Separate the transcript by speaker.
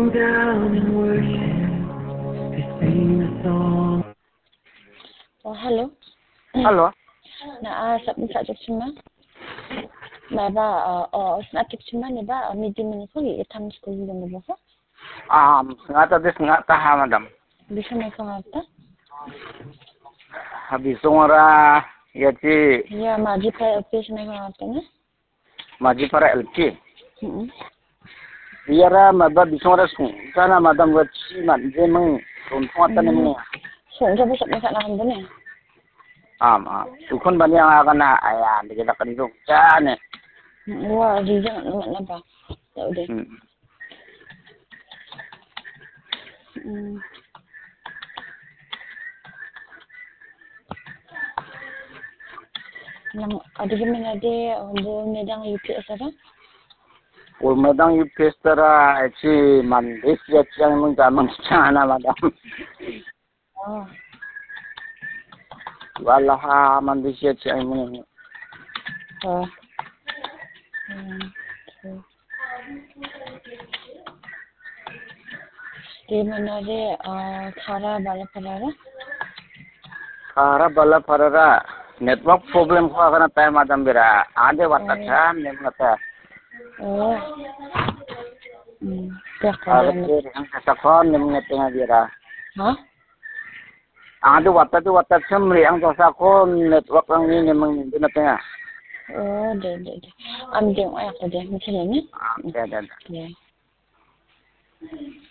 Speaker 1: down and worship, to sing a song.
Speaker 2: Oh, hello.
Speaker 3: Hello.
Speaker 2: Sab sa chuma. Ba sa chuma ni ba meeting ni ko itam school mo ba ko?
Speaker 3: Ngata des ngata ha madam.
Speaker 2: Bisa may kangata?
Speaker 3: Habis songora yaci
Speaker 2: Ya maji pa office may kangata na?
Speaker 3: maji para LP. Biara maba bisongora sung sana madam waci man jemeng tuntuatan ni.
Speaker 2: So jabo sa may kanang bune.
Speaker 3: Ukon banya kana ayan kita kenduk jane.
Speaker 2: Wah, dia naman na ba? Tao din. Ada gimana dia untuk medang UPS apa?
Speaker 3: Medang UPS tera ci mandis ya yang menggamang sana madam.
Speaker 2: Oh.
Speaker 3: Walah mandis ya yang meng.
Speaker 2: Oh. Di mana dia khara bala parara?
Speaker 3: Khara bala parara network problem ko kana tay madam bira ade wata cha nemata.
Speaker 2: Oh.
Speaker 3: Ada yang sakon nemata ngadira.
Speaker 2: Hah?
Speaker 3: Ada wata semri ang sakon network ang ni nemang dinatnya.
Speaker 2: Oh, deh. Am deng ayak deh, misalnya.
Speaker 3: Ada.
Speaker 2: Ya.